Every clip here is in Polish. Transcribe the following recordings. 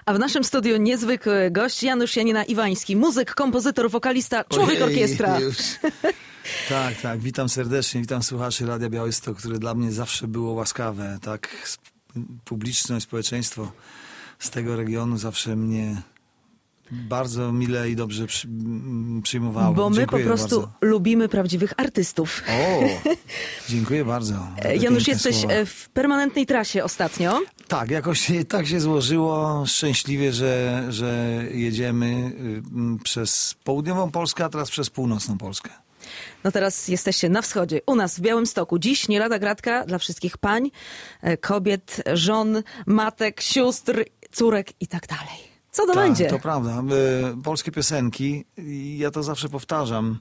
A w naszym studiu niezwykły gość Janusz Janina Iwański, muzyk, kompozytor, wokalista, człowiek orkiestra. Już. Tak, witam serdecznie, witam słuchaczy Radia Białystok, które dla mnie zawsze było łaskawe. Tak, publiczność, społeczeństwo z tego regionu zawsze mnie bardzo mile i dobrze przyjmowało. Bo my dziękuję po prostu bardzo. lubimy prawdziwych artystów. O, dziękuję bardzo. Janusz, jesteś słowa. w permanentnej trasie ostatnio. Tak, jakoś tak się złożyło szczęśliwie, że jedziemy przez południową Polskę, a teraz przez północną Polskę. No teraz jesteście na wschodzie, u nas w Białymstoku. Dziś nie lada gratka dla wszystkich pań, kobiet, żon, matek, sióstr, córek i tak dalej. Co to będzie? To prawda. Polskie piosenki, ja to zawsze powtarzam,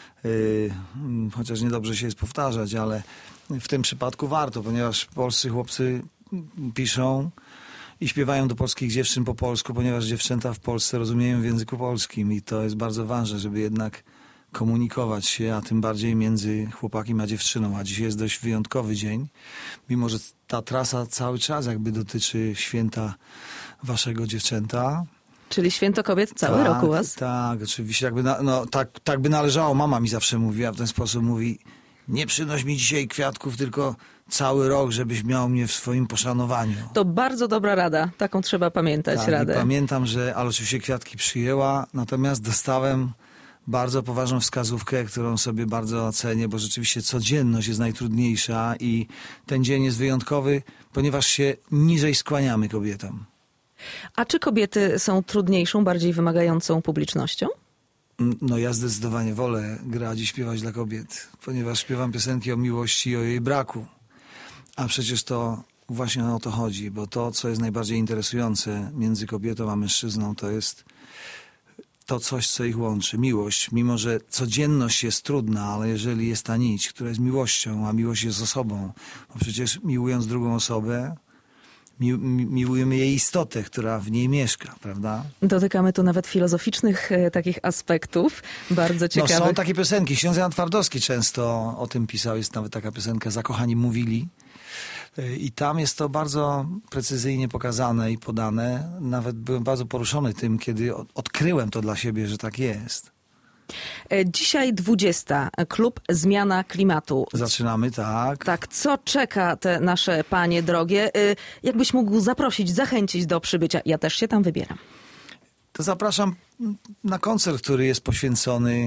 chociaż niedobrze się jest powtarzać, ale w tym przypadku warto, ponieważ polscy chłopcy piszą i śpiewają do polskich dziewczyn po polsku, ponieważ dziewczęta w Polsce rozumieją w języku polskim i to jest bardzo ważne, żeby jednak komunikować się, a tym bardziej między chłopakiem a dziewczyną. A dzisiaj jest dość wyjątkowy dzień, mimo że ta trasa cały czas jakby dotyczy święta waszego dziewczęta. Czyli Święto Kobiet cały rok u was? Tak, oczywiście. Tak by należało. Mama mi zawsze mówiła w ten sposób. Mówi, nie przynoś mi dzisiaj kwiatków, tylko cały rok, żebyś miał mnie w swoim poszanowaniu. To bardzo dobra rada. Taką trzeba pamiętać radę. Pamiętam, ale oczywiście kwiatki przyjęła, natomiast dostałem bardzo poważną wskazówkę, którą sobie bardzo cenię, bo rzeczywiście codzienność jest najtrudniejsza i ten dzień jest wyjątkowy, ponieważ się niżej skłaniamy kobietom. A czy kobiety są trudniejszą, bardziej wymagającą publicznością? No ja zdecydowanie wolę grać i śpiewać dla kobiet, ponieważ śpiewam piosenki o miłości i o jej braku. A przecież to właśnie o to chodzi, bo to, co jest najbardziej interesujące między kobietą a mężczyzną, to jest to coś, co ich łączy. Miłość. Mimo że codzienność jest trudna, ale jeżeli jest ta nić, która jest miłością, a miłość jest osobą, bo przecież miłując drugą osobę, miłujemy jej istotę, która w niej mieszka, prawda? Dotykamy tu nawet filozoficznych takich aspektów, bardzo ciekawych. No są takie piosenki. Ksiądz Jan Twardowski często o tym pisał. Jest nawet taka piosenka Zakochani mówili. I tam jest to bardzo precyzyjnie pokazane i podane. Nawet byłem bardzo poruszony tym, kiedy odkryłem to dla siebie, że tak jest. Dzisiaj 20. Klub Zmiana Klimatu. Zaczynamy, tak. Tak, co czeka te nasze panie drogie? Jakbyś mógł zaprosić, zachęcić do przybycia? Ja też się tam wybieram. To zapraszam na koncert, który jest poświęcony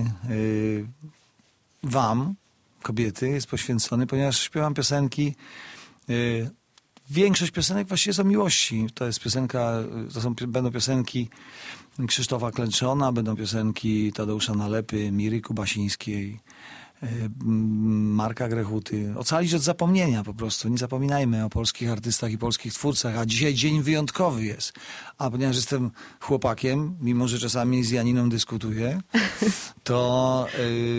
wam, kobiety, jest poświęcony, ponieważ śpiewam piosenki. Większość piosenek właściwie jest o miłości. To jest piosenka, będą piosenki Krzysztofa Klęczona, będą piosenki Tadeusza Nalepy, Miry Kubasińskiej, Marka Grechuty. Ocalić od zapomnienia po prostu. Nie zapominajmy o polskich artystach i polskich twórcach, a dzisiaj dzień wyjątkowy jest. A ponieważ jestem chłopakiem, mimo że czasami z Janiną dyskutuję, to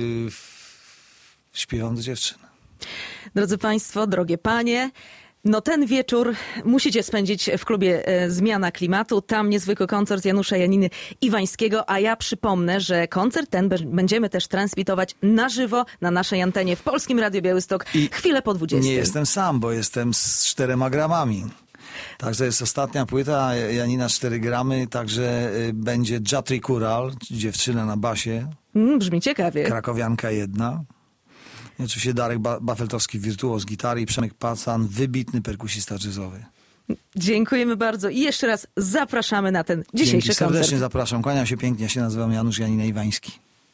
śpiewam do dziewczyn. Drodzy Państwo, drogie panie, no ten wieczór musicie spędzić w klubie Zmiana Klimatu. Tam niezwykły koncert Janusza Janiny Iwańskiego, a ja przypomnę, że koncert ten będziemy też transmitować na żywo na naszej antenie w Polskim Radiu Białystok chwilę po 20. Nie jestem sam, bo jestem z 4 gramami. Także jest ostatnia płyta, Janina 4 gramy, także będzie Jatri Kural, dziewczyna na basie. Brzmi ciekawie. Krakowianka jedna. I oczywiście Darek Bafeltowski, wirtuoz gitary i Przemek Pacan, wybitny perkusista jazzowy. Dziękujemy bardzo i jeszcze raz zapraszamy na ten dzisiejszy koncert. Serdecznie zapraszam, kłaniam się pięknie, ja się nazywam Janusz Janina Iwański.